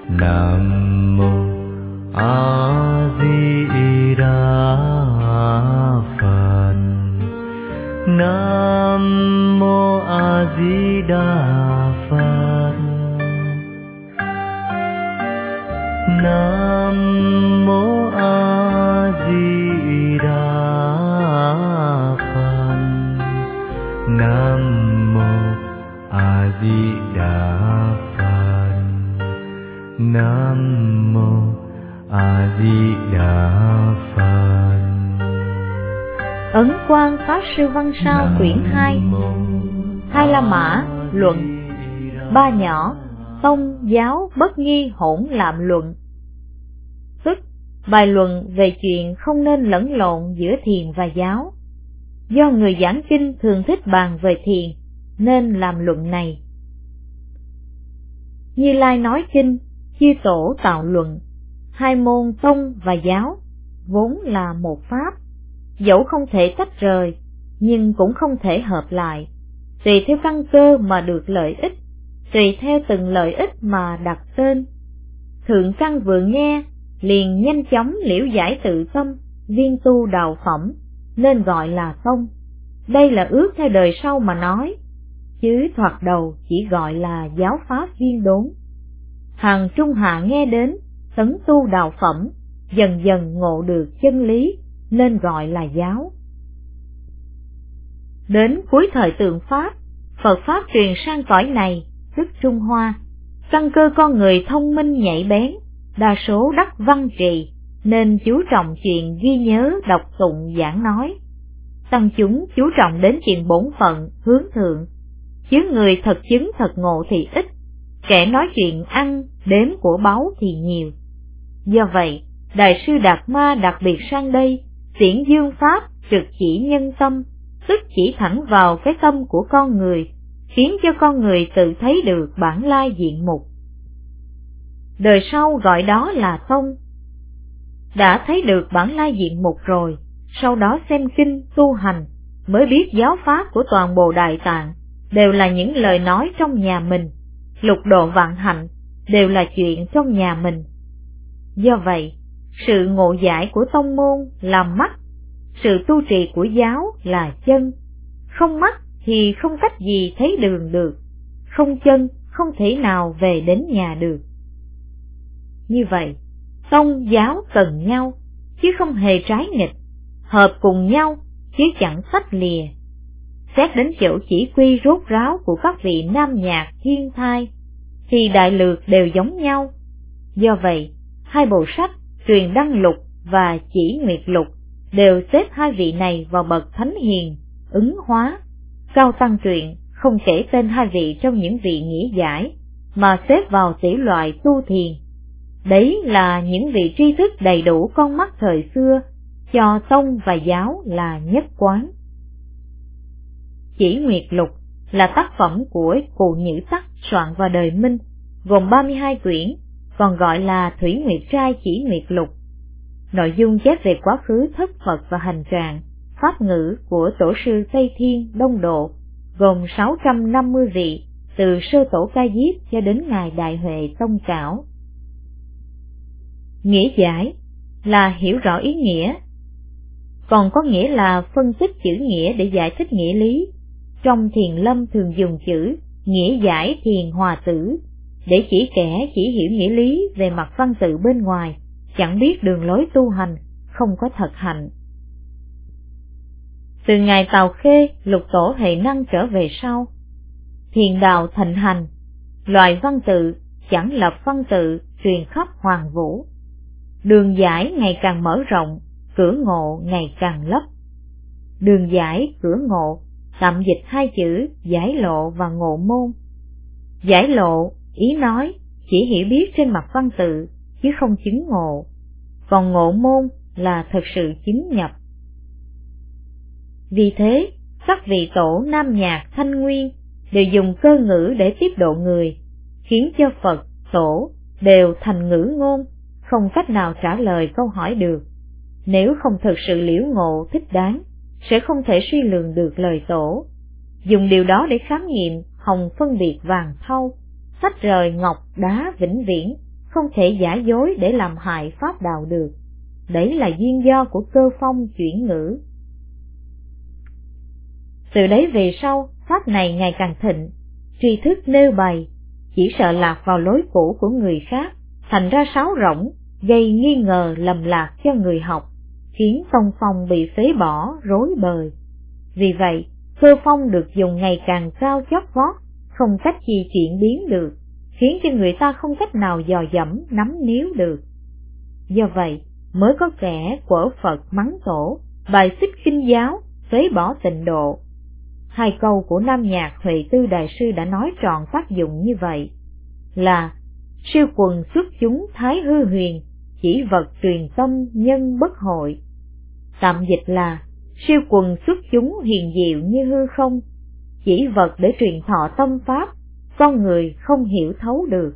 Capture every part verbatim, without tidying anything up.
Nam mô A Di Đà Phật. Nam mô A Di Đà Phật. Nam mô A Di Đà Phật. Nam mô A Di Đà Phật. Nam mô A Di Đà Phật. Ấn Quang Pháp Sư Văn Sao quyển hai. Hai La Mã luận. Ba nhỏ tông giáo bất nghi hỗn lạm luận. Tức bài luận về chuyện không nên lẫn lộn giữa thiền và giáo. Do người giảng kinh thường thích bàn về thiền nên làm luận này. Như Lai nói kinh, chư tổ tạo luận. Hai môn tông và giáo vốn là một pháp, dẫu không thể tách rời nhưng cũng không thể hợp lại, tùy theo căn cơ mà được lợi ích, tùy theo từng lợi ích mà đặt tên. Thượng căn vừa nghe liền nhanh chóng liễu giải tự tâm, viên tu đạo phẩm nên gọi là tông. Đây là ước theo đời sau mà nói, chứ thoạt đầu chỉ gọi là giáo pháp viên đốn. Hàng trung hạ nghe đến tấn tu đạo phẩm, dần dần ngộ được chân lý nên gọi là giáo. Đến cuối thời Tượng Pháp, Phật Pháp truyền sang cõi này, tức Trung Hoa. Căn cơ con người thông minh nhạy bén, đa số đắc văn trì, nên chú trọng chuyện ghi nhớ, đọc tụng, giảng nói. Tăng chúng chú trọng đến chuyện bổn phận, hướng thượng, chứ người thật chứng thật ngộ thì ít, kẻ nói chuyện ăn, đếm của báu thì nhiều. Do vậy, Đại sư Đạt Ma đặc biệt sang đây, xiển dương Pháp trực chỉ nhân tâm, tức chỉ thẳng vào cái tâm của con người, khiến cho con người tự thấy được bản lai diện mục. Đời sau gọi đó là tông. Đã thấy được bản lai diện mục rồi, sau đó xem kinh tu hành, mới biết giáo pháp của toàn bộ Đại Tạng đều là những lời nói trong nhà mình, lục độ vạn hạnh đều là chuyện trong nhà mình. Do vậy, sự ngộ giải của tông môn là mắt, sự tu trì của giáo là chân. Không mắt thì không cách gì thấy đường được, không chân không thể nào về đến nhà được. Như vậy, tông giáo cần nhau, chứ không hề trái nghịch, hợp cùng nhau, chứ chẳng tách lìa. Xét đến chỗ chỉ quy rốt ráo của các vị nam nhạc thiên thai, thì đại lược đều giống nhau. Do vậy, hai bộ sách Truyền Đăng Lục và Chỉ Nguyệt Lục đều xếp hai vị này vào bậc thánh hiền, ứng hóa. Cao Tăng Truyện không kể tên hai vị trong những vị nghĩa giải, mà xếp vào tỷ loại tu thiền. Đấy là những vị tri thức đầy đủ con mắt thời xưa, cho tông và giáo là nhất quán. Chỉ Nguyệt Lục là tác phẩm của Cụ Nhữ Tắc soạn vào đời Minh, gồm ba mươi hai quyển, còn gọi là Thủy Nguyệt Trai Chỉ Nguyệt Lục. Nội dung chép về quá khứ thất Phật và hành trạng, pháp ngữ của tổ sư Tây Thiên Đông Độ, gồm sáu trăm năm mươi vị, từ sơ tổ Ca Diếp cho đến ngài Đại Huệ Tông Cảo. Nghĩa giải là hiểu rõ ý nghĩa, còn có nghĩa là phân tích chữ nghĩa để giải thích nghĩa lý. Trong Thiền Lâm thường dùng chữ nghĩa giải thiền hòa tử để chỉ kẻ chỉ hiểu nghĩa lý về mặt văn tự bên ngoài, chẳng biết đường lối tu hành, không có thật hạnh. Từ ngày Tào Khê lục tổ Hệ Năng trở về sau, thiền đạo thịnh hành, loại văn tự chẳng lập văn tự truyền khắp hoàng vũ. Đường giải ngày càng mở rộng, cửa ngộ ngày càng lấp. Đường giải, cửa ngộ tạm dịch hai chữ giải lộ và ngộ môn. Giải lộ ý nói chỉ hiểu biết trên mặt văn tự chứ không chứng ngộ, còn ngộ môn là thực sự chứng nhập. Vì thế, các vị tổ Nam Nhạc Thanh Nguyên đều dùng cơ ngữ để tiếp độ người, khiến cho Phật, Tổ đều thành ngữ ngôn, không cách nào trả lời câu hỏi được. Nếu không thực sự liễu ngộ thích đáng, sẽ không thể suy lường được lời Tổ. Dùng điều đó để khám nghiệm hồng phân biệt vàng thau, tách rời ngọc đá vĩnh viễn, không thể giả dối để làm hại pháp đạo được. Đấy là duyên do của cơ phong chuyển ngữ. Từ đấy về sau, pháp này ngày càng thịnh, tri thức nêu bày, chỉ sợ lạc vào lối cũ của người khác, thành ra sáo rỗng, gây nghi ngờ lầm lạc cho người học, khiến tông phong bị phế bỏ, rối bời. Vì vậy, cơ phong được dùng ngày càng cao chót vót, không cách gì chuyển biến được, khiến cho người ta không cách nào dò dẫm nắm níu được. Do vậy, mới có kẻ quở Phật mắng tổ, bài xích kinh giáo, phế bỏ tịnh độ. Hai câu của Nam Nhạc Huệ Tư Đại Sư đã nói trọn tác dụng như vậy, là siêu quần xuất chúng thái hư huyền, chỉ vật truyền tâm nhân bất hội. Tạm dịch là siêu quần xuất chúng hiền diệu như hư không, chỉ vật để truyền thọ tâm pháp, con người không hiểu thấu được.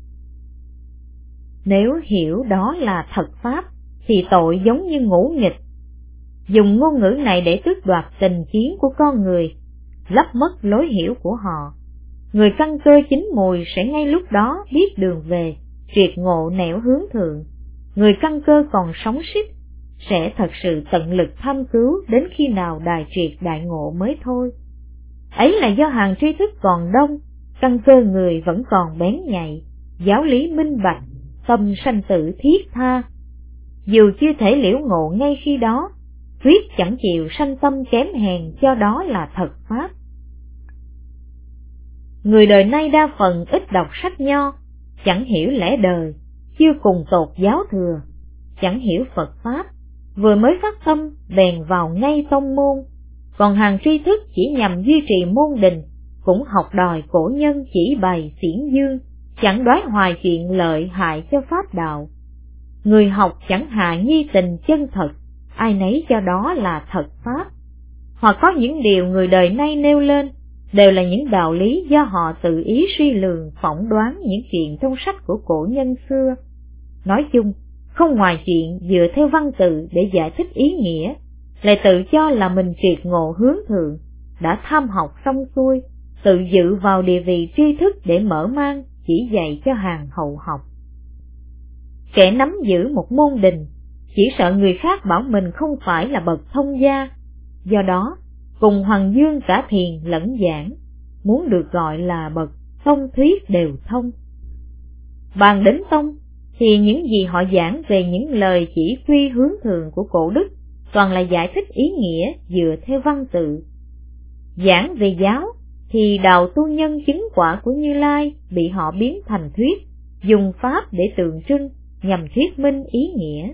Nếu hiểu đó là thật pháp, thì tội giống như ngũ nghịch. Dùng ngôn ngữ này để tước đoạt tình chiến của con người, lấp mất lối hiểu của họ. Người căn cơ chín mùi sẽ ngay lúc đó biết đường về, triệt ngộ nẻo hướng thượng. Người căn cơ còn sống xích, sẽ thật sự tận lực thăm cứu đến khi nào đài triệt đại ngộ mới thôi. Ấy là do hàng tri thức còn đông, căn cơ người vẫn còn bén nhạy, giáo lý minh bạch, tâm sanh tử thiết tha. Dù chưa thể liễu ngộ ngay khi đó, quyết chẳng chịu sanh tâm kém hèn cho đó là thật pháp. Người đời nay đa phần ít đọc sách nho, chẳng hiểu lẽ đời, chưa cùng tột giáo thừa, chẳng hiểu Phật pháp, vừa mới phát tâm bèn vào ngay tông môn, còn hàng tri thức chỉ nhằm duy trì môn đình, cũng học đòi cổ nhân chỉ bày xiển dương, chẳng đoái hoài chuyện lợi hại cho pháp đạo. Người học chẳng hạ nhi tình chân thật, ai nấy cho đó là thật pháp. Hoặc có những điều người đời nay nêu lên, đều là những đạo lý do họ tự ý suy lường phỏng đoán những chuyện trong sách của cổ nhân xưa. Nói chung, không ngoài chuyện dựa theo văn tự để giải thích ý nghĩa, lại tự cho là mình triệt ngộ hướng thượng, đã tham học xong xuôi, tự dự vào địa vị tri thức để mở mang, chỉ dạy cho hàng hậu học. Kẻ nắm giữ một môn đình, chỉ sợ người khác bảo mình không phải là bậc thông gia, do đó, cùng Hoàng Dương cả thiền lẫn giảng, muốn được gọi là bậc thông thuyết đều thông. Bàn đến tông, thì những gì họ giảng về những lời chỉ quy hướng thượng của cổ đức, toàn là giải thích ý nghĩa dựa theo văn tự. Giảng về giáo, thì đạo tu nhân chứng quả của Như Lai bị họ biến thành thuyết, dùng pháp để tượng trưng, nhằm thuyết minh ý nghĩa.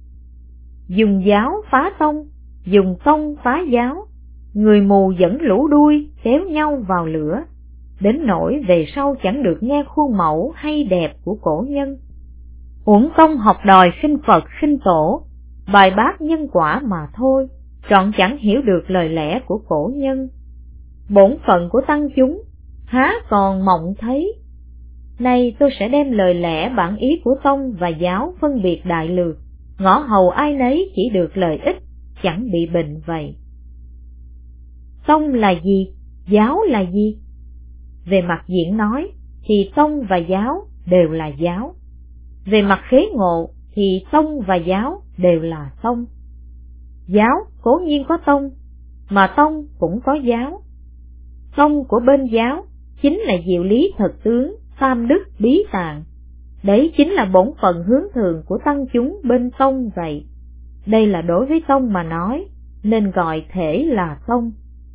Dùng giáo phá tông, dùng tông phá giáo, người mù dẫn lũ đuôi kéo nhau vào lửa, đến nỗi về sau chẳng được nghe khuôn mẫu hay đẹp của cổ nhân. Uổng công học đòi khinh Phật khinh tổ, bài bác nhân quả mà thôi, trọn chẳng hiểu được lời lẽ của cổ nhân. Bổn phận của tăng chúng, há còn mộng thấy. Nay tôi sẽ đem lời lẽ bản ý của tông và giáo phân biệt đại lược, ngõ hầu ai nấy chỉ được lợi ích, chẳng bị bệnh vậy. Tông là gì? Giáo là gì? Về mặt diễn nói, thì tông và giáo đều là giáo. Về mặt khế ngộ, thì tông và giáo đều là tông. Giáo cố nhiên có tông, mà tông cũng có giáo. Tông của bên giáo chính là diệu lý thực tướng, tam đức bí tạng. Đấy chính là bổn phận hướng thượng của tăng chúng bên tông vậy. Đây là đối với tông mà nói, nên gọi thể là tông.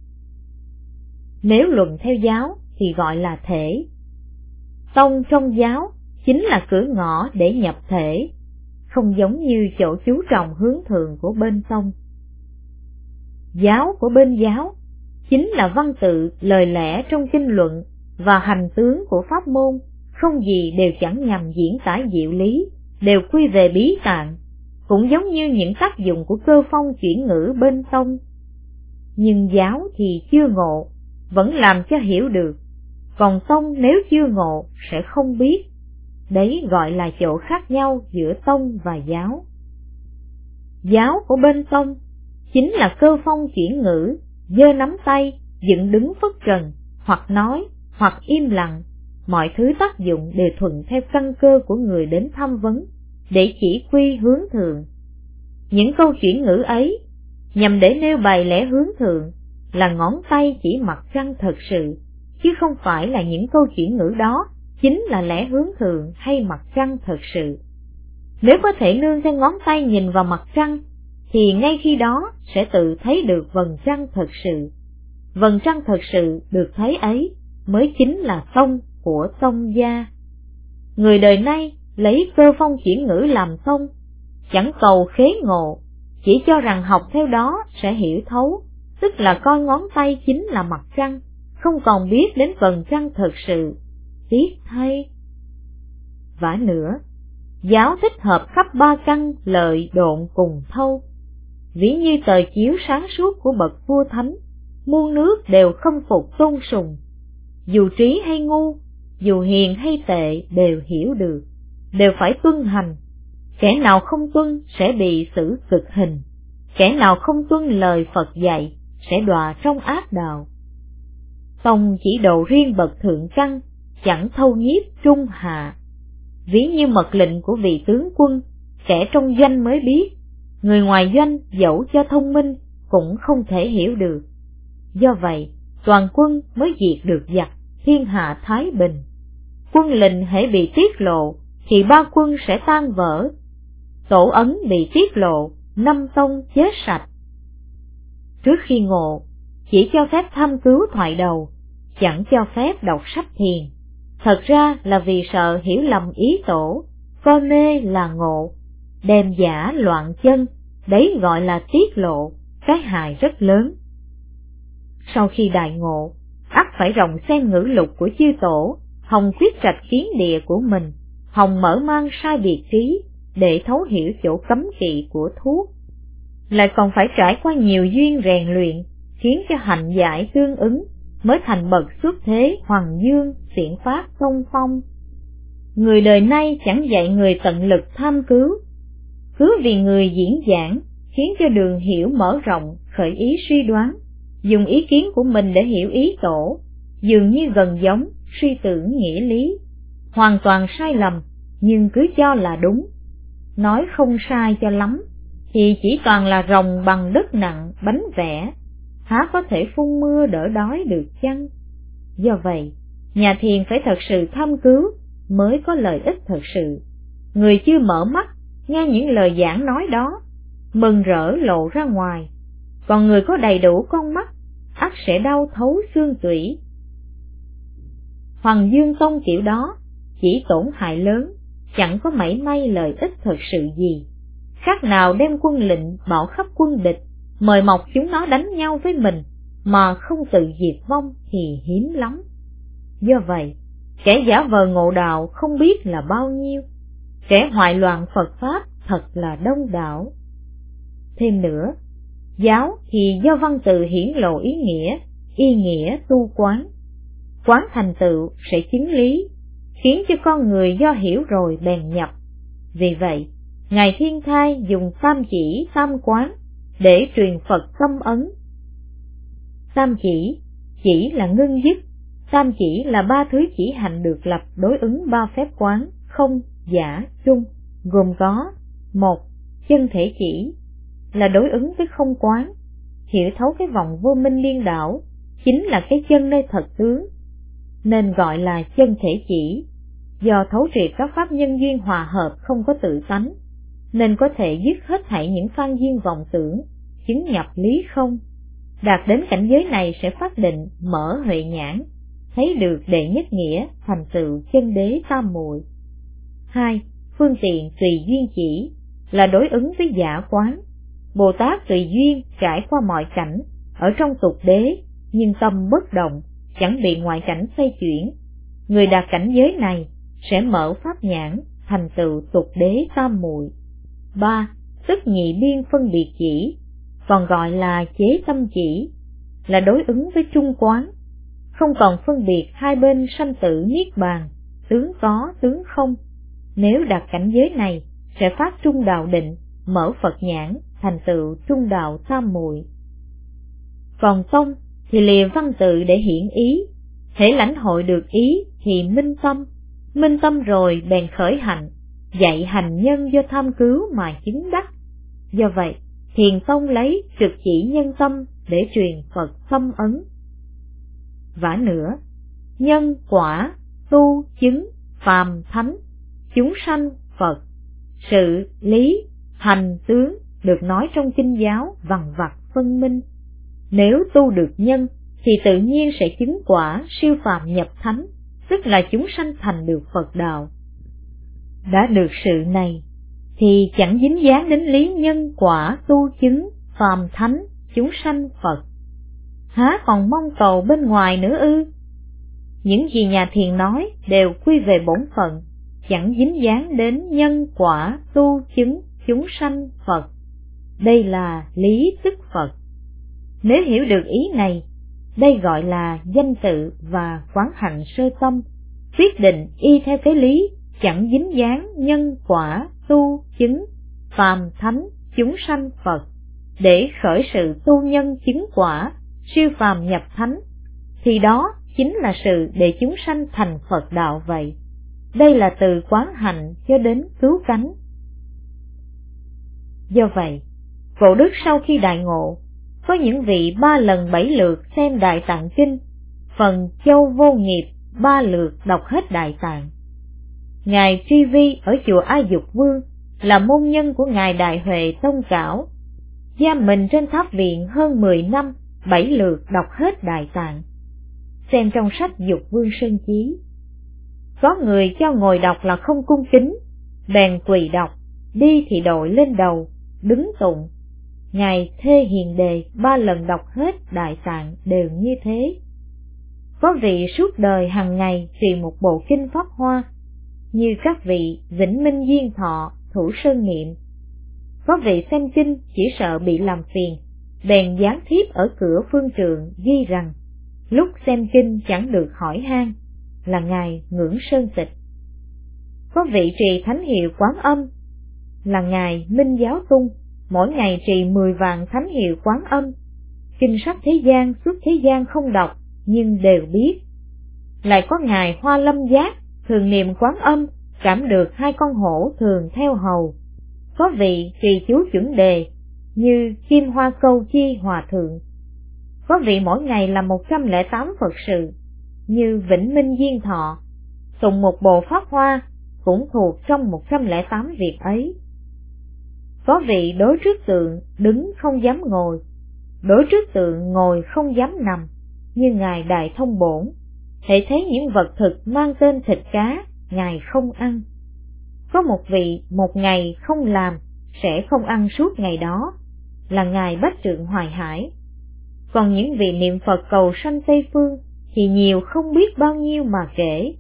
Nếu luận theo giáo thì gọi là thể. Tông trong giáo chính là cửa ngõ để nhập thể, không giống như chỗ chú trọng hướng thượng của bên tông. Giáo của bên giáo chính là văn tự, lời lẽ trong kinh luận và hành tướng của pháp môn, không gì đều chẳng nhằm diễn tả diệu lý, đều quy về bí tạng, cũng giống như những tác dụng của cơ phong chuyển ngữ bên tông. Nhưng giáo thì chưa ngộ, vẫn làm cho hiểu được, còn tông nếu chưa ngộ sẽ không biết. Đấy gọi là chỗ khác nhau giữa tông và giáo. Giáo của bên tông chính là cơ phong chuyển ngữ, giơ nắm tay, dựng đứng phất trần, hoặc nói, hoặc im lặng, mọi thứ tác dụng đều thuận theo căn cơ của người đến tham vấn, để chỉ quy hướng thượng. Những câu chuyển ngữ ấy nhằm để nêu bày lẽ hướng thượng là ngón tay chỉ mặt trăng thật sự, chứ không phải là những câu chuyển ngữ đó chính là lẽ hướng thượng hay mặt trăng thật sự. Nếu có thể nương theo ngón tay nhìn vào mặt trăng, thì ngay khi đó sẽ tự thấy được vầng trăng thật sự. Vầng trăng thật sự được thấy ấy mới chính là tông của tông gia. Người đời nay lấy cơ phong chuyển ngữ làm tông, chẳng cầu khế ngộ, chỉ cho rằng học theo đó sẽ hiểu thấu, tức là coi ngón tay chính là mặt trăng, không còn biết đến vầng trăng thật sự. Tiếc thay! Vả nữa, giáo thích hợp khắp ba căn lợi độn cùng thâu. Ví như tờ chiếu sáng suốt của bậc vua thánh, muôn nước đều khâm phục tôn sùng. Dù trí hay ngu, dù hiền hay tệ đều hiểu được, đều phải tuân hành. Kẻ nào không tuân sẽ bị xử cực hình, kẻ nào không tuân lời Phật dạy sẽ đọa trong ác đạo. Tông chỉ độ riêng bậc thượng căn, chẳng thâu nhiếp trung hạ. Ví như mật lệnh của vị tướng quân, kẻ trong doanh mới biết, người ngoài doanh dẫu cho thông minh cũng không thể hiểu được. Do vậy, toàn quân mới diệt được giặc, thiên hạ thái bình. Quân lệnh hễ bị tiết lộ thì ba quân sẽ tan vỡ. Tổ ấn bị tiết lộ, năm tông chết sạch. Trước khi ngộ, chỉ cho phép tham cứu thoại đầu, chẳng cho phép đọc sách thiền. Thật ra là vì sợ hiểu lầm ý tổ, coi mê là ngộ, đem giả loạn chân, đấy gọi là tiết lộ, cái hại rất lớn. Sau khi đại ngộ, ắt phải rộng xem ngữ lục của chư tổ, hồng quyết trạch kiến địa của mình, hồng mở mang sai biệt trí, để thấu hiểu chỗ cấm kỵ của thuốc. Lại còn phải trải qua nhiều duyên rèn luyện, khiến cho hạnh giải tương ứng, mới thành bậc xuất thế hoàng dương xiển phát tông phong. Người đời nay chẳng dạy người tận lực tham cứu, cứ vì người diễn giảng khiến cho đường hiểu mở rộng, khởi ý suy đoán, dùng ý kiến của mình để hiểu ý tổ, dường như gần giống suy tưởng nghĩa lý, hoàn toàn sai lầm nhưng cứ cho là đúng. Nói không sai cho lắm thì chỉ toàn là rồng bằng đất nặng bánh vẽ, há có thể phun mưa đỡ đói được chăng? Do vậy, nhà thiền phải thật sự tham cứu mới có lợi ích thật sự. Người chưa mở mắt nghe những lời giảng nói đó, mừng rỡ lộ ra ngoài, còn người có đầy đủ con mắt ắt sẽ đau thấu xương tủy. Hoàng Dương Tông kiểu đó chỉ tổn hại lớn, chẳng có mảy may lợi ích thật sự gì, khác nào đem quân lệnh bảo khắp quân địch, mời mọc chúng nó đánh nhau với mình, mà không tự diệt vong thì hiếm lắm. Do vậy, kẻ giả vờ ngộ đạo không biết là bao nhiêu, kẻ hoại loạn Phật Pháp thật là đông đảo. Thêm nữa, giáo thì do văn tự hiển lộ ý nghĩa, y nghĩa tu quán. Quán thành tựu sẽ chứng lý, khiến cho con người do hiểu rồi bèn nhập. Vì vậy, Ngài Thiên Thai dùng tam chỉ tam quán để truyền Phật tâm ấn. Tam chỉ, chỉ là ngưng dứt, tam chỉ là ba thứ chỉ hành được lập đối ứng ba phép quán, không, giả, chung, gồm có: một. Chân thể chỉ, là đối ứng với không quán, hiểu thấu cái vòng vô minh điên đảo, chính là cái chân nơi thật tướng, nên gọi là chân thể chỉ. Do thấu triệt các pháp nhân duyên hòa hợp không có tự tánh, nên có thể dứt hết thảy những phan duyên vọng tưởng, chứng nhập lý không. Đạt đến cảnh giới này sẽ phát định mở huệ nhãn, thấy được đệ nhất nghĩa, thành tựu chân đế tam muội. Hai. Phương tiện tùy duyên chỉ, là đối ứng với giả quán. Bồ Tát tùy duyên trải qua mọi cảnh, ở trong tục đế, nhưng tâm bất động, chẳng bị ngoại cảnh xoay chuyển. Người đạt cảnh giới này sẽ mở pháp nhãn, thành tựu tục đế tam muội. Ba. Tức nhị biên phân biệt chỉ, còn gọi là chế tâm chỉ, là đối ứng với trung quán, không còn phân biệt hai bên sanh tử niết bàn, tướng có tướng không. Nếu đạt cảnh giới này sẽ phát trung đạo định, mở Phật nhãn, thành tựu trung đạo tam muội. Còn tông thì lìa văn tự để hiển ý, hễ lãnh hội được ý thì minh tâm, minh tâm rồi bèn khởi hạnh, dạy hành nhân do tham cứu mà chứng đắc. Do vậy, Thiền tông lấy trực chỉ nhân tâm để truyền Phật tâm ấn. Vả nữa, nhân quả, tu chứng, phàm thánh, chúng sanh Phật, sự, lý, hành, tướng được nói trong kinh giáo vằng vặc phân minh. Nếu tu được nhân thì tự nhiên sẽ chứng quả siêu phàm nhập thánh, tức là chúng sanh thành được Phật đạo. Đã được sự này thì chẳng dính dáng đến lý nhân quả tu chứng phàm thánh chúng sanh Phật, há còn mong cầu bên ngoài nữa ư? Những gì nhà thiền nói đều quy về bổn phận, chẳng dính dáng đến nhân quả tu chứng chúng sanh Phật. Đây là lý tức Phật. Nếu hiểu được ý này, đây gọi là danh tự và quán hạnh sơ tâm, quyết định y theo cái lý chẳng dính dáng nhân quả tu chứng phàm thánh chúng sanh Phật, để khởi sự tu nhân chứng quả siêu phàm nhập thánh, thì đó chính là sự để chúng sanh thành Phật đạo vậy. Đây là từ quán hạnh cho đến cứu cánh. Do vậy, Cổ Đức sau khi đại ngộ, có những vị ba lần bảy lượt xem Đại Tạng Kinh, phần Châu Vô Nghiệp ba lượt đọc hết Đại Tạng. Ngài Tri Vi ở chùa A Dục Vương là môn nhân của Ngài Đại Huệ Tông Cảo, giam mình trên tháp viện hơn mười năm, bảy lượt đọc hết Đại Tạng. Xem trong sách Dục Vương Sơn Chí. Có người cho ngồi đọc là không cung kính, bèn quỳ đọc, đi thì đội lên đầu, đứng tụng. Ngài Thê Hiền Đề ba lần đọc hết Đại Tạng đều như thế. Có vị suốt đời hàng ngày trì một bộ kinh Pháp Hoa, như các vị Vĩnh Minh Duyên Thọ, Thủ Sơn Niệm. Có vị xem kinh chỉ sợ bị làm phiền, bèn dán thiếp ở cửa phương trường ghi rằng lúc xem kinh chẳng được hỏi han, là Ngài Ngưỡng Sơn Tịch. Có vị trì thánh hiệu Quán Âm, là Ngài Minh Giáo Tung, mỗi ngày trì mười vạn thánh hiệu Quán Âm. Kinh sách thế gian suốt thế gian không đọc, nhưng đều biết. Lại có Ngài Hoa Lâm Giác, thường niệm Quán Âm, cảm được hai con hổ thường theo hầu. Có vị trì chú chuẩn đề, như Kim Hoa Câu Chi Hòa Thượng. Có vị mỗi ngày làm một trăm lẻ tám Phật sự, như Vĩnh Minh Duyên Thọ, tụng một bộ Pháp Hoa, cũng thuộc trong một trăm lẻ tám việc ấy. Có vị đối trước tượng, đứng không dám ngồi, đối trước tượng ngồi không dám nằm, như Ngài Đại Thông Bổn. Hễ thấy những vật thực mang tên thịt cá, Ngài không ăn. Có một vị một ngày không làm, sẽ không ăn suốt ngày đó, là Ngài Bách Trượng Hoài Hải. Còn những vị niệm Phật cầu sanh Tây Phương thì nhiều không biết bao nhiêu mà kể.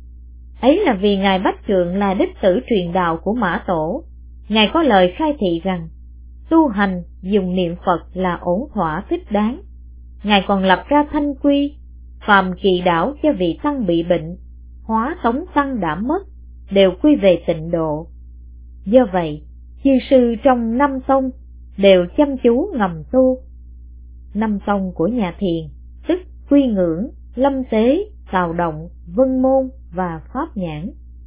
Ấy là vì Ngài Bách Trượng là đích tử truyền đạo của Mã Tổ. Ngài có lời khai thị rằng tu hành dùng niệm Phật là ổn thỏa thích đáng. Ngài còn lập ra thanh quy, phàm kỳ đảo cho vị tăng bị bệnh, hóa tống tăng đã mất, đều quy về tịnh độ. Do vậy, chư sư trong năm tông đều chăm chú ngầm tu. Năm tông của nhà thiền, tức Quy Ngưỡng, Lâm Tế, Tào Động, Vân Môn và Pháp Nhãn.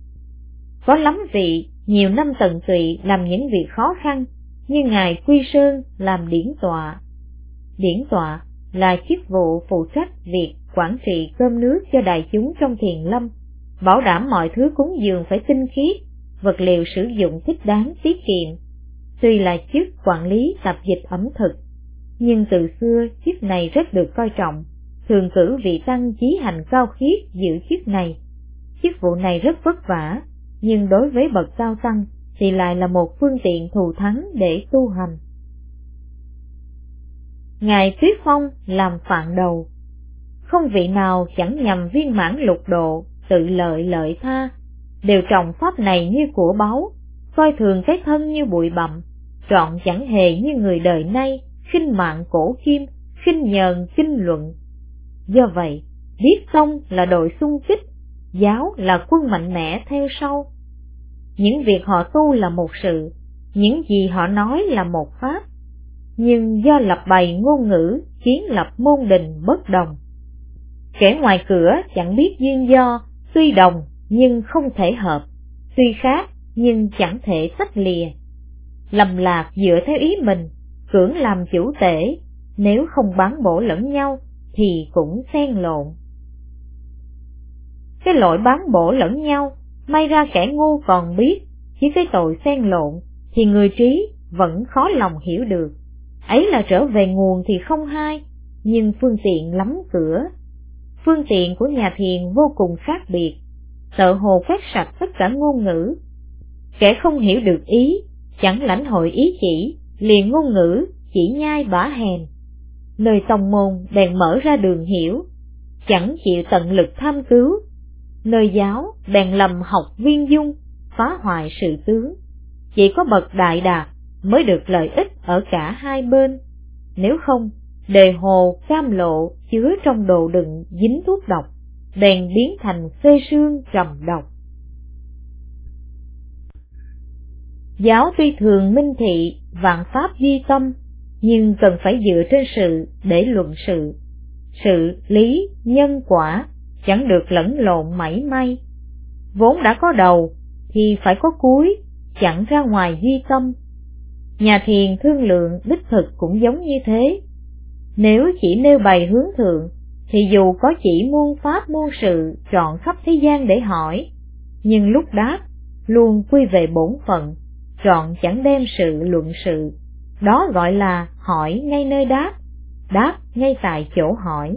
Có lắm vị nhiều năm tận tụy làm những việc khó khăn, như Ngài Quy Sơn làm điển tọa. Điển tọa là chức vụ phụ trách việc quản trị cơm nước cho đại chúng trong thiền lâm, bảo đảm mọi thứ cúng dường phải tinh khiết, vật liệu sử dụng thích đáng tiết kiệm. Tuy là chức quản lý tạp dịch ẩm thực, nhưng từ xưa chức này rất được coi trọng, thường cử vị tăng chí hành cao khiết giữ chức này. Chức vụ này rất vất vả, nhưng đối với bậc cao tăng thì lại là một phương tiện thù thắng để tu hành. Ngài Tuyết Phong làm phạn đầu, không vị nào chẳng nhằm viên mãn lục độ, tự lợi lợi tha, đều trọng pháp này như của báu, coi thường cái thân như bụi bặm, trọn chẳng hề như người đời nay, khinh mạng cổ kim, khinh nhờn kinh luận. Do vậy, biết tông là đội xung kích, giáo là quân mạnh mẽ theo sau. Những việc họ tu là một sự, những gì họ nói là một pháp, nhưng do lập bày ngôn ngữ khiến lập môn đình bất đồng. Kẻ ngoài cửa chẳng biết duyên do, tuy đồng nhưng không thể hợp, tuy khác nhưng chẳng thể tách lìa. Lầm lạc dựa theo ý mình, cưỡng làm chủ tể, nếu không bán bổ lẫn nhau thì cũng xen lộn. Cái lỗi bán bổ lẫn nhau, may ra kẻ ngu còn biết, chứ cái tội xen lộn thì người trí vẫn khó lòng hiểu được. Ấy là trở về nguồn thì không hay, nhưng phương tiện lắm cửa. Phương tiện của nhà thiền vô cùng khác biệt, tợ hồ quét sạch tất cả ngôn ngữ. Kẻ không hiểu được ý, chẳng lãnh hội ý chỉ, liền ngôn ngữ chỉ nhai bả hèn. Nơi tông môn bèn mở ra đường hiểu, chẳng chịu tận lực tham cứu. Nơi giáo bèn lầm học viên dung, phá hoại sự tướng. Chỉ có bậc đại đạt mới được lợi ích ở cả hai bên. Nếu không, đề hồ cam lộ chứa trong đồ đựng dính thuốc độc, bèn biến thành phê sương trầm độc. Giáo tuy thường minh thị vạn pháp duy tâm, nhưng cần phải dựa trên sự để luận sự. Sự, lý, nhân quả chẳng được lẫn lộn mảy may. Vốn đã có đầu thì phải có cuối, chẳng ra ngoài duy tâm. Nhà thiền thương lượng đích thực cũng giống như thế. Nếu chỉ nêu bày hướng thượng, thì dù có chỉ muôn pháp muôn sự trọn khắp thế gian để hỏi, nhưng lúc đáp luôn quy về bổn phận, trọn chẳng đem sự luận sự. Đó gọi là hỏi ngay nơi đáp, đáp ngay tại chỗ hỏi.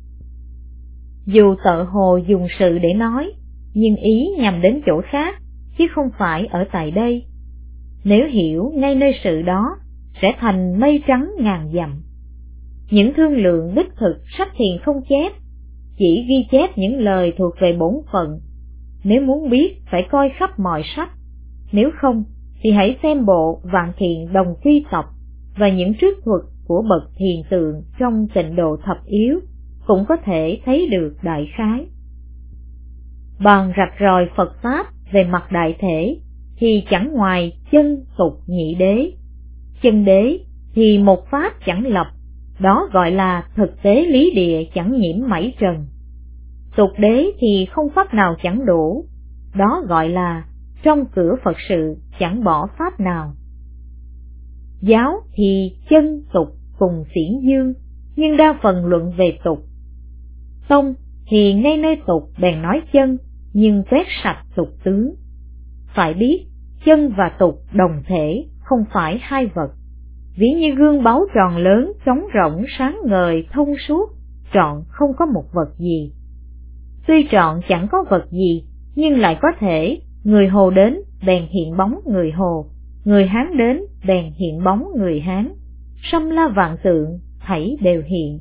Dù tợ hồ dùng sự để nói, nhưng ý nhằm đến chỗ khác, chứ không phải ở tại đây. Nếu hiểu ngay nơi sự đó, sẽ thành mây trắng ngàn dặm. Những thương lượng đích thực sách thiền không chép, chỉ ghi chép những lời thuộc về bổn phận. Nếu muốn biết phải coi khắp mọi sách, nếu không thì hãy xem bộ Vạn Thiện Đồng Quy Tập và những trích thuật của bậc thiền tượng trong Tịnh Độ Thập Yếu, cũng có thể thấy được đại khái. Bàn rạch ròi Phật Pháp về mặt đại thể thì chẳng ngoài chân tục nhị đế. Chân đế thì một pháp chẳng lập, đó gọi là thực tế lý địa chẳng nhiễm mảy trần. Tục đế thì không pháp nào chẳng đủ, đó gọi là trong cửa Phật sự chẳng bỏ pháp nào. Giáo thì chân tục cùng xiển dương, nhưng đa phần luận về tục. Tông thì ngay nơi tục bèn nói chân, nhưng quét sạch tục tướng. Phải biết, chân và tục đồng thể, không phải hai vật. Ví như gương báu tròn lớn, trống rỗng, sáng ngời, thông suốt, trọn không có một vật gì. Tuy trọn chẳng có vật gì, nhưng lại có thể, người Hồ đến bèn hiện bóng người Hồ, người Hán đến bèn hiện bóng người Hán, sâm la vạn tượng, thảy đều hiện.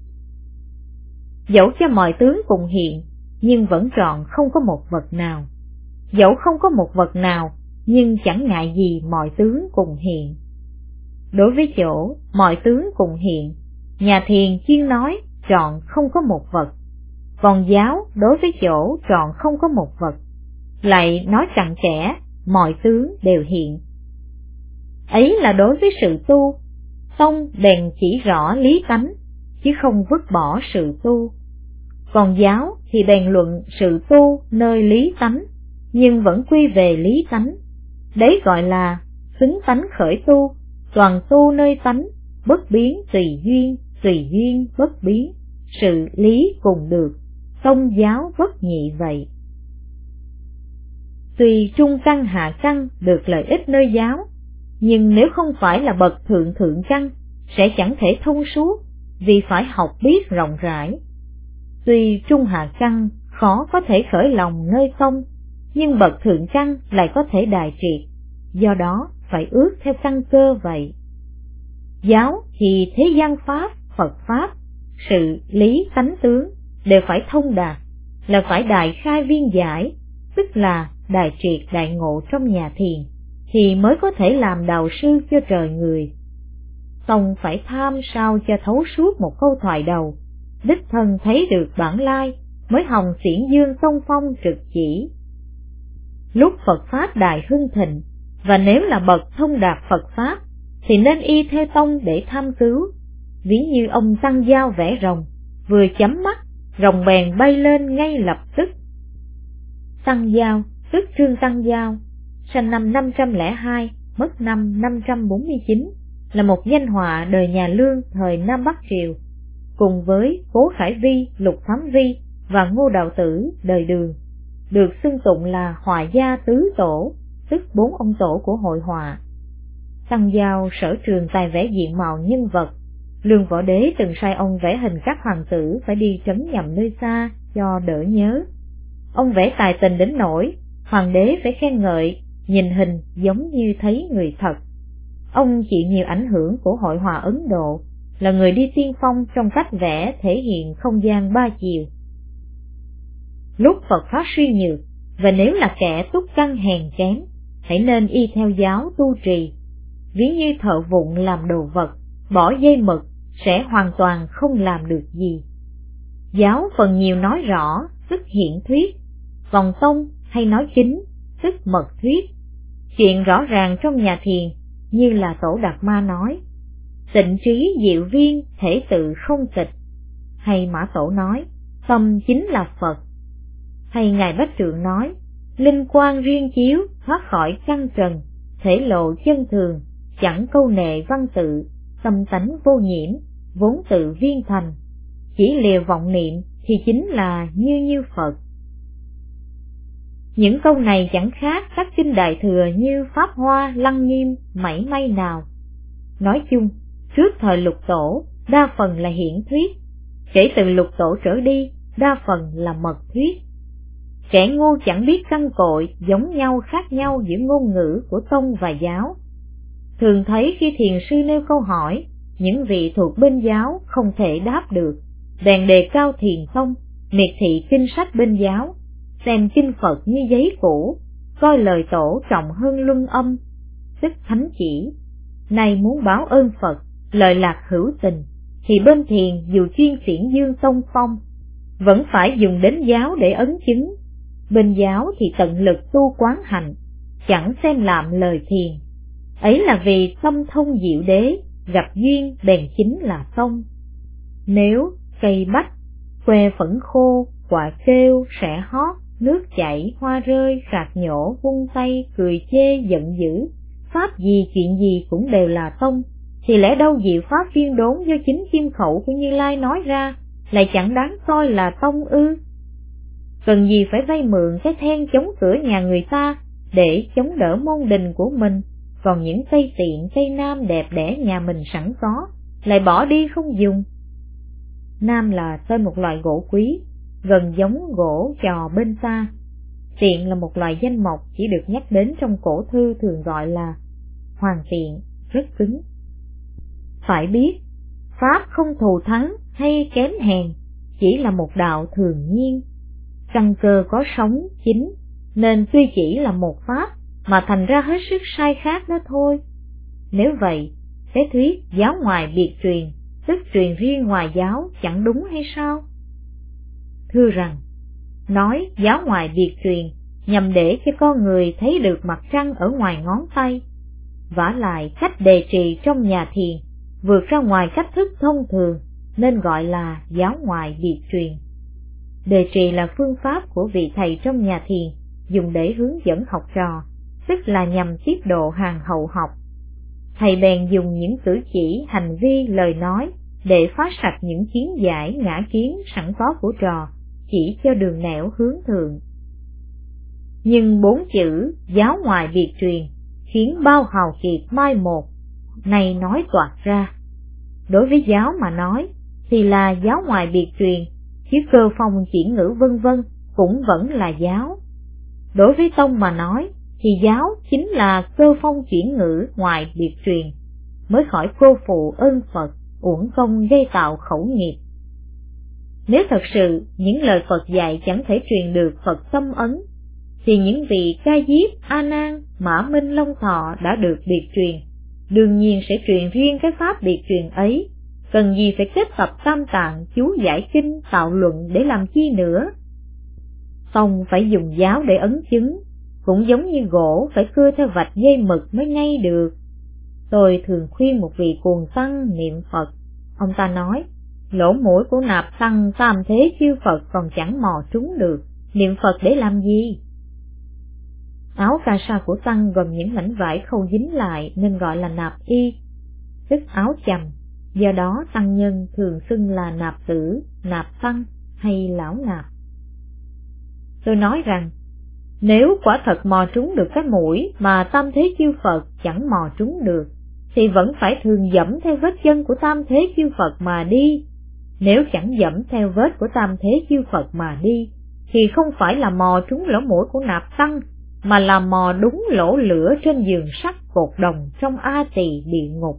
Dẫu cho mọi tướng cùng hiện, nhưng vẫn trọn không có một vật nào. Dẫu không có một vật nào, nhưng chẳng ngại gì mọi tướng cùng hiện. Đối với chỗ mọi tướng cùng hiện, nhà thiền chuyên nói trọn không có một vật. Còn giáo đối với chỗ trọn không có một vật, lại nói cặn kẽ mọi tướng đều hiện. Ấy là đối với sự tu, tông bèn chỉ rõ lý tánh, chứ không vứt bỏ sự tu. Còn giáo thì bèn luận sự tu nơi lý tánh, nhưng vẫn quy về lý tánh. Đấy gọi là xứng tánh khởi tu, toàn tu nơi tánh, bất biến tùy duyên, tùy duyên bất biến, sự lý cùng được, tông giáo bất nhị vậy. Tuy trung căn hạ căn được lợi ích nơi giáo, nhưng nếu không phải là bậc thượng thượng căn, sẽ chẳng thể thông suốt, vì phải học biết rộng rãi. Tuy trung hạ căn khó có thể khởi lòng nơi tông, nhưng bậc thượng căn lại có thể đại triệt, do đó phải ước theo căn cơ vậy. Giáo thì thế gian pháp, Phật pháp, sự lý tánh tướng đều phải thông đạt, là phải đại khai viên giải, tức là đại triệt đại ngộ trong nhà thiền, thì mới có thể làm đạo sư cho trời người. Tông phải tham sao cho thấu suốt một câu thoại đầu, đích thân thấy được bản lai, mới hồng xiển dương tông phong trực chỉ. Lúc Phật pháp đại hưng thịnh, và nếu là bậc thông đạt Phật pháp, thì nên y theo tông để tham cứu. Ví như ông Tăng Giao vẽ rồng, vừa chấm mắt rồng bèn bay lên ngay lập tức. Tăng Giao, tức Trương Tăng Giao, sinh năm năm trăm lẻ hai, mất năm năm trăm bốn mươi chín, là một danh họa đời nhà Lương thời Nam Bắc Triều, cùng với Cố Khải Vi, Lục Thám Vi và Ngô Đạo Tử đời Đường, được xưng tụng là họa gia tứ tổ, tức bốn ông tổ của hội họa. Tăng Giao sở trường tài vẽ diện mạo nhân vật. Lương Võ Đế từng sai ông vẽ hình các hoàng tử phải đi trấn nhậm nơi xa cho đỡ nhớ. Ông vẽ tài tình đến nỗi hoàng đế phải khen ngợi, nhìn hình giống như thấy người thật. Ông chịu nhiều ảnh hưởng của hội họa Ấn Độ, là người đi tiên phong trong cách vẽ thể hiện không gian ba chiều. Lúc Phật pháp suy nhược, và nếu là kẻ túc căn hèn kém, hãy nên y theo giáo tu trì. Ví như thợ vụng làm đồ vật, bỏ dây mực sẽ hoàn toàn không làm được gì. Giáo phần nhiều nói rõ, tức hiển thuyết, còn tông hay nói chính, tức mật thuyết. Chuyện rõ ràng trong nhà thiền, như là Tổ Đạt Ma nói, tịnh trí diệu viên thể tự không tịch, hay Mã Tổ nói, tâm chính là Phật, hay Ngài Bách Trượng nói, linh quang riêng chiếu thoát khỏi căn trần, thể lộ chân thường, chẳng câu nệ văn tự, tâm tánh vô nhiễm, vốn tự viên thành, chỉ lìa vọng niệm thì chính là như như Phật. Những câu này chẳng khác các kinh Đại Thừa như Pháp Hoa, Lăng Nghiêm, mảy may nào. Nói chung, trước thời Lục Tổ, đa phần là hiển thuyết, kể từ Lục Tổ trở đi, đa phần là mật thuyết. Kẻ ngu chẳng biết căn cội giống nhau khác nhau giữa ngôn ngữ của tông và giáo. Thường thấy khi thiền sư nêu câu hỏi, những vị thuộc bên giáo không thể đáp được, bèn đề cao thiền tông, miệt thị kinh sách bên giáo, xem kinh Phật như giấy cũ, coi lời tổ trọng hơn luân âm, tức thánh chỉ. Nay muốn báo ơn Phật, lợi lạc hữu tình, thì bên thiền dù chuyên xiển dương tông phong, vẫn phải dùng đến giáo để ấn chứng. Bên giáo thì tận lực tu quán hạnh, chẳng xem làm lời thiền. Ấy là vì tâm thông diệu đế, gặp duyên bèn chính là tông. Nếu cây bách, que phẫn khô, quả kêu, sẻ hót, nước chảy, hoa rơi, khạc nhổ, vung tay, cười chê, giận dữ, pháp gì chuyện gì cũng đều là tông, thì lẽ đâu diệu pháp viên đốn do chính kim khẩu của Như Lai nói ra, lại chẳng đáng coi là tông ư? Cần gì phải vay mượn cái then chống cửa nhà người ta để chống đỡ môn đình của mình, còn những cây tiện cây nam đẹp đẽ nhà mình sẵn có, lại bỏ đi không dùng. Nam là tên một loại gỗ quý, gần giống gỗ trò bên ta. Tiện là một loài danh mộc chỉ được nhắc đến trong cổ thư, thường gọi là hoàng tiện, rất cứng. Phải biết, pháp không thù thắng hay kém hèn, chỉ là một đạo thường nhiên. Căn cơ có sống chính, nên tuy chỉ là một pháp mà thành ra hết sức sai khác đó thôi. Nếu vậy, cái thuyết giáo ngoài biệt truyền, tức truyền riêng ngoài giáo, chẳng đúng hay sao? Thưa rằng, nói giáo ngoài biệt truyền nhằm để cho con người thấy được mặt trăng ở ngoài ngón tay. Vả lại cách đề trì trong nhà thiền vượt ra ngoài cách thức thông thường, nên gọi là giáo ngoài biệt truyền. Đề trì là phương pháp của vị thầy trong nhà thiền, dùng để hướng dẫn học trò, tức là nhằm tiếp độ hàng hậu học. Thầy bèn dùng những cử chỉ, hành vi, lời nói để phá sạch những kiến giải, ngã kiến sẵn có của trò, chỉ cho đường nẻo hướng thượng. Nhưng bốn chữ giáo ngoài biệt truyền khiến bao hào kiệt mai một, này nói toạc ra. Đối với giáo mà nói thì là giáo ngoài biệt truyền, chứ cơ phong chuyển ngữ vân vân cũng vẫn là giáo. Đối với tông mà nói thì giáo chính là cơ phong chuyển ngữ ngoài biệt truyền, mới khỏi cô phụ ơn Phật, uổng công gây tạo khẩu nghiệp. Nếu thật sự những lời Phật dạy chẳng thể truyền được Phật tâm ấn, thì những vị Ca Diếp, A Nan, Mã Minh, Long Thọ đã được biệt truyền, đương nhiên sẽ truyền riêng cái pháp biệt truyền ấy. Cần gì phải kết tập tam tạng, chú giải kinh, tạo luận để làm chi nữa? Tông phải dùng giáo để ấn chứng, cũng giống như gỗ phải cưa theo vạch dây mực mới ngay được. Tôi thường khuyên một vị cuồng tăng niệm Phật, ông ta nói, lỗ mũi của Nạp Tăng tam thế chư Phật còn chẳng mò trúng được, niệm Phật để làm gì? Áo ca sa của Tăng gồm những mảnh vải khâu dính lại nên gọi là nạp y, tức áo chầm, do đó tăng nhân thường xưng là nạp tử, nạp tăng hay lão nạp. Tôi nói rằng, nếu quả thật mò trúng được cái mũi mà tam thế chư Phật chẳng mò trúng được, thì vẫn phải thường dẫm theo vết chân của tam thế chư Phật mà đi. Nếu chẳng dẫm theo vết của tam thế chư Phật mà đi, thì không phải là mò trúng lỗ mũi của Nạp Tăng, mà là mò đúng lỗ lửa trên giường sắt cột đồng trong A Tỳ địa ngục.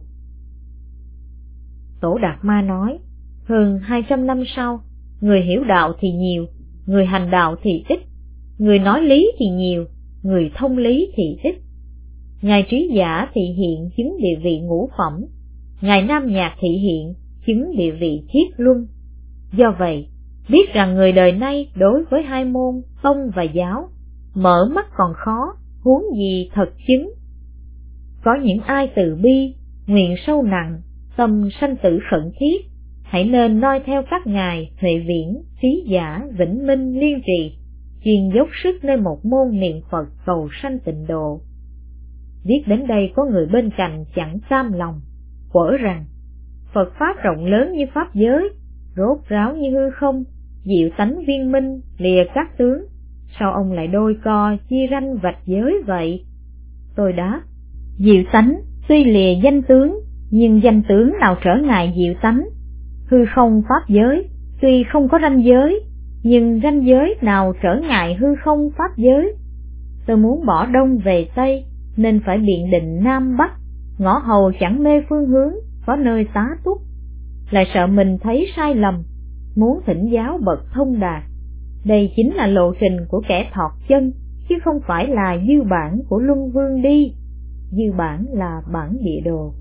Tổ Đạt Ma nói, hơn hai trăm năm sau, người hiểu đạo thì nhiều, người hành đạo thì ít, người nói lý thì nhiều, người thông lý thì ít. Ngài Trí Giả thị hiện chứng địa vị ngũ phẩm, Ngài Nam Nhạc thị hiện chứng địa vị thiết luân. Do vậy, biết rằng người đời nay đối với hai môn tông và giáo, mở mắt còn khó, huống gì thật chứng. Có những ai từ bi, nguyện sâu nặng, tâm sanh tử khẩn thiết, hãy nên noi theo các ngài Huệ Viễn, Trí Giả, Vĩnh Minh, Liên Trì, chuyên dốc sức nơi một môn niệm Phật cầu sanh tịnh độ. Viết đến đây có người bên cạnh chẳng cam lòng, quở rằng, Phật Pháp rộng lớn như Pháp giới, rốt ráo như hư không, diệu tánh viên minh, lìa các tướng, sao ông lại đôi co chia ranh vạch giới vậy? Tôi đáp, diệu tánh tuy lìa danh tướng, nhưng danh tướng nào trở ngại diệu tánh? Hư không Pháp giới tuy không có ranh giới, nhưng ranh giới nào trở ngại hư không Pháp giới? Tôi muốn bỏ đông về tây, nên phải biện định nam bắc, ngõ hầu chẳng mê phương hướng, có nơi tá túc. Lại sợ mình thấy sai lầm, muốn thỉnh giáo bậc thông đạt. Đây chính là lộ trình của kẻ thọt chân, chứ không phải là dư bản của Luân Vương đi. Dư bản là bản địa đồ.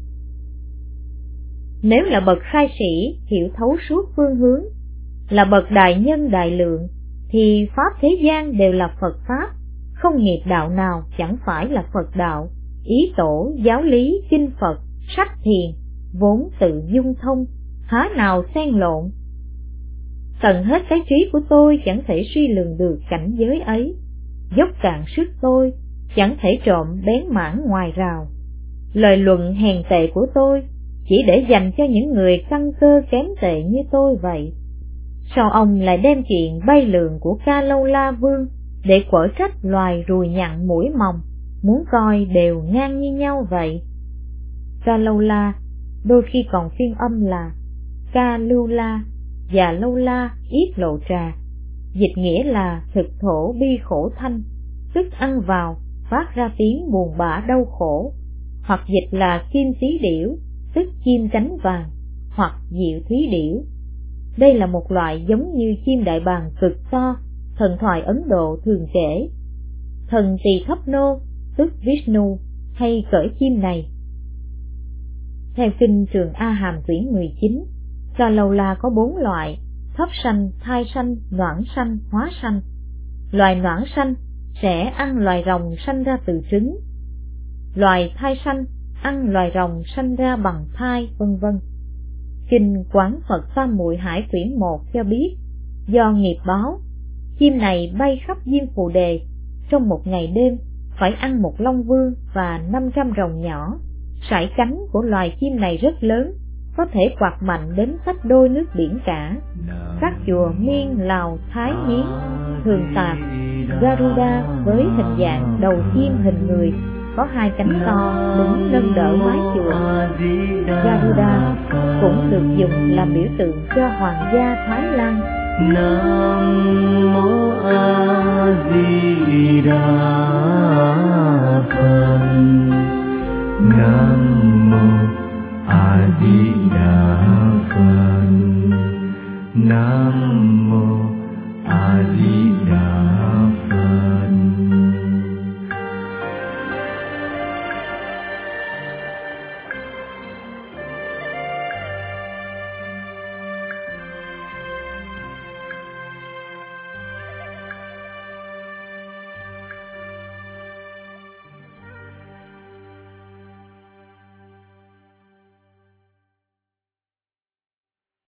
Nếu là bậc khai sĩ hiểu thấu suốt phương hướng, là bậc đại nhân đại lượng, thì Pháp thế gian đều là Phật Pháp, không nghiệp đạo nào chẳng phải là Phật đạo. Ý tổ, giáo lý, kinh Phật, sách thiền, vốn tự dung thông, há nào xen lộn. Tận hết cái trí của tôi chẳng thể suy lường được cảnh giới ấy, dốc cạn sức tôi chẳng thể trộm bén mãn ngoài rào. Lời luận hèn tệ của tôi chỉ để dành cho những người căn cơ kém tệ như tôi vậy. Sao ông lại đem chuyện bay lượn của Ca Lâu La Vương để quở trách loài ruồi nhặn mũi mòng, muốn coi đều ngang như nhau vậy? Ca Lâu La đôi khi còn phiên âm là Ca Lưu La và Lâu La yết lộ trà, dịch nghĩa là thực thổ bi khổ thanh, tức ăn vào phát ra tiếng buồn bã đau khổ, hoặc dịch là kim tí điểu, tức chim cánh vàng, hoặc diệu thúy điểu. Đây là một loại giống như chim đại bàng cực to, thần thoại Ấn Độ thường kể. Thần Tỳ Khắp Nô, tức Vishnu, hay cởi chim này. Theo kinh Trường A Hàm quyển mười chín, Ca Lâu La có bốn loại: thấp sanh, thai sanh, noãn sanh, hóa sanh. Loài noãn sanh sẽ ăn loài rồng sanh ra từ trứng. Loài thai sanh ăn loài rồng sanh ra bằng thai, vân vân. Kinh Quán Phật Tam Muội Hải quyển một cho biết, do nghiệp báo, chim này bay khắp Diêm Phù Đề, trong một ngày đêm phải ăn một long vương và năm trăm rồng nhỏ. Sải cánh của loài chim này rất lớn, có thể quạt mạnh đến tách đôi nước biển cả. Các chùa Miên, Lào, Thái, Miến thường tạc Garuda với hình dạng đầu chim hình người, có hai cánh to đứng nâng đỡ mái chùa. Garuda cũng được dùng làm biểu tượng cho hoàng gia Thái Lan. Nam mô A Di Đà Phật. Nam mô A Di Đà Phật. Nam